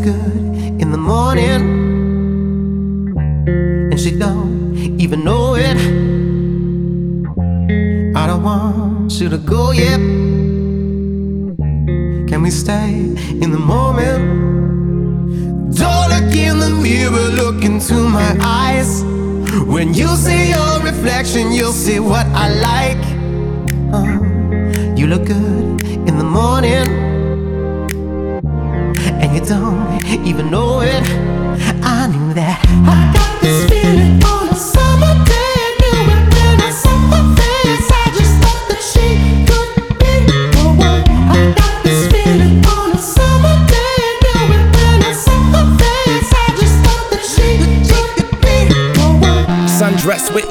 good in the morning, and she don't even know it. I don't want you to go yet. Can we stay in the moment? Don't look in the mirror, look into my eyes. When you see your reflection, you'll see what I like. You look good in the morning, and you don't even know it. I knew that. I got this feeling.